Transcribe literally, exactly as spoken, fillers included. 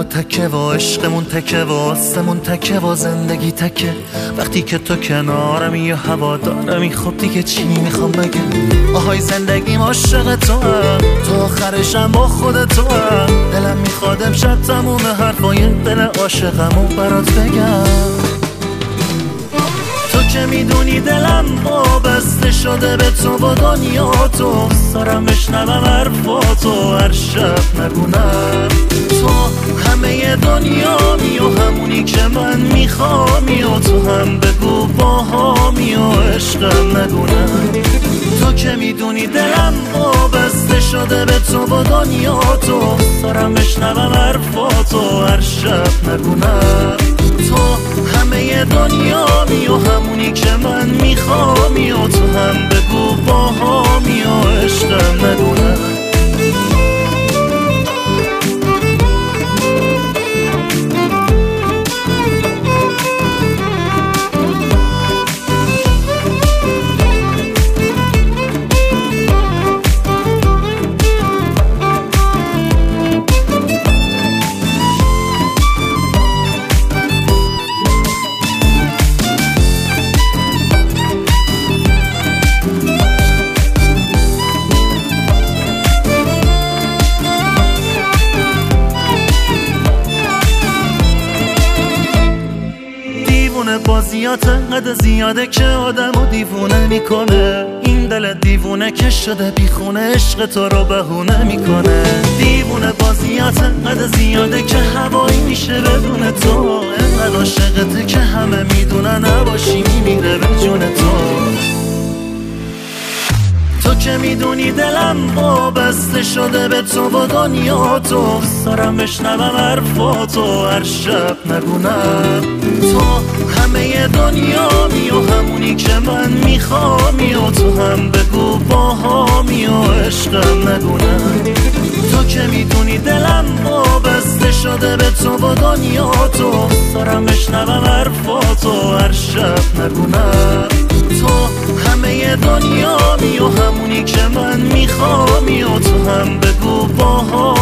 و تکه و عشقمون تکه و آسمون تکه و زندگی تکه. وقتی که تو کنارمی یا هوا دارمی خب دیگه چی میخوام بگم؟ آهای زندگیم عاشق تو هم، تو آخرشم با خود تو هم. دلم میخواد امشب تموم حرفای دل عاشقمو برات بگم. تو که میدونی دلم وابسته شده به تو و دنیا تو. سارم بشنوم حرفاتو هر شب نگونم. تو همه دنیا می و همونی که من میخوامی و تو هم بگو باهامی و عشقم نگونم. تو که میدونی دلم وابسته شده به تو و دنیا تو. سارم بشنوم حرفاتو هر شب نگونم. تو همه دنیا می و همونی که من میخوامی و تو هم بگو باهامی و عشقم نگونم. بازیات انقدر زیاده که آدمو دیوونه میکنه. این دل دیوونه که شده بیخونه عشق تو رو بهونه میکنه. دیوونه بازیات انقدر زیاده که هوایی میشه بدون تو. انقدر عاشقته که همه میدونن نباشی میمیره به جون تو. تو که میدونی دلم وابسته شده به تو و دنیا تو. سارم بشنوم حرفاتو هر شب نگونم. تو همه دنیا می و همونی که من میخوامی و تو هم بگو باهامی و عشقم نگونم. تو که میدونی دلم وابسته شده به تو و دنیا تو. سارم بشنوم حرفاتو هر شب نگونم. تو همه دنیا می و همونی که من میخوامی و تو هم بگو باهامی